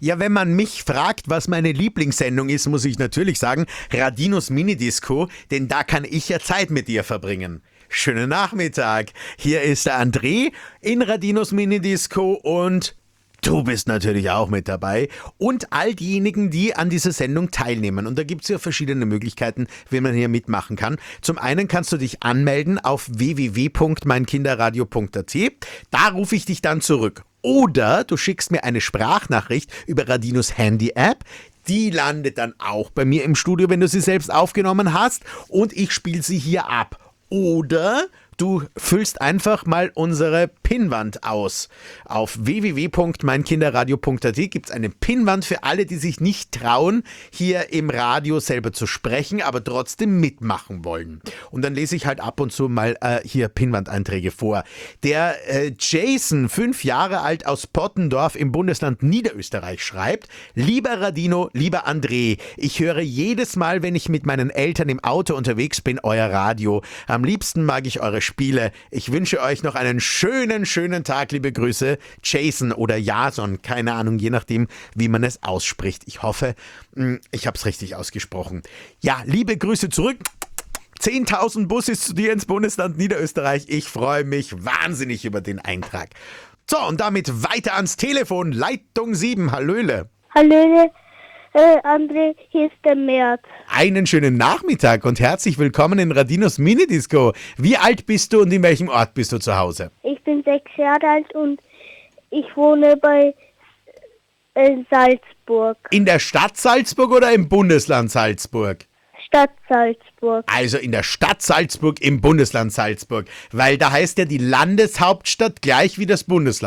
Ja, wenn man mich fragt, was meine Lieblingssendung ist, muss ich natürlich sagen, Radinos Minidisco, denn da kann ich ja Zeit mit dir verbringen. Schönen Nachmittag. Hier ist der André in Radinos Minidisco und du bist natürlich auch mit dabei und all diejenigen, die an dieser Sendung teilnehmen. Und da gibt es ja verschiedene Möglichkeiten, wie man hier mitmachen kann. Zum einen kannst du dich anmelden auf www.meinkinderradio.at. Da rufe ich dich dann zurück. Oder du schickst mir eine Sprachnachricht über Radinos Handy-App. Die landet dann auch bei mir im Studio, wenn du sie selbst aufgenommen hast. Und ich spiele sie hier ab. Oder du füllst einfach mal unsere Pinnwand aus. Auf www.meinkinderradio.at gibt es eine Pinnwand für alle, die sich nicht trauen, hier im Radio selber zu sprechen, aber trotzdem mitmachen wollen. Und dann lese ich halt ab und zu mal hier Pinnwandeinträge vor. Der Jason, 5 Jahre alt aus Pottendorf im Bundesland Niederösterreich, schreibt: Lieber Radino, lieber André, ich höre jedes Mal, wenn ich mit meinen Eltern im Auto unterwegs bin, euer Radio. Am liebsten mag ich eure Spiele. Ich wünsche euch noch einen schönen Tag. Liebe Grüße, Jason oder Jason. Keine Ahnung, je nachdem, wie man es ausspricht. Ich hoffe, ich habe es richtig ausgesprochen. Ja, liebe Grüße zurück. 10.000 Busses zu dir ins Bundesland Niederösterreich. Ich freue mich wahnsinnig über den Eintrag. So, und damit weiter ans Telefon. Leitung 7. Hallöle. Hallöle, André, hier ist der Mert. Einen schönen Nachmittag und herzlich willkommen in Radinos Minidisco. Wie alt bist du und in welchem Ort bist du zu Hause? Ich bin 6 Jahre alt und ich wohne bei Salzburg. In der Stadt Salzburg oder im Bundesland Salzburg? Stadt Salzburg. Also in der Stadt Salzburg im Bundesland Salzburg, weil da heißt ja die Landeshauptstadt gleich wie das Bundesland.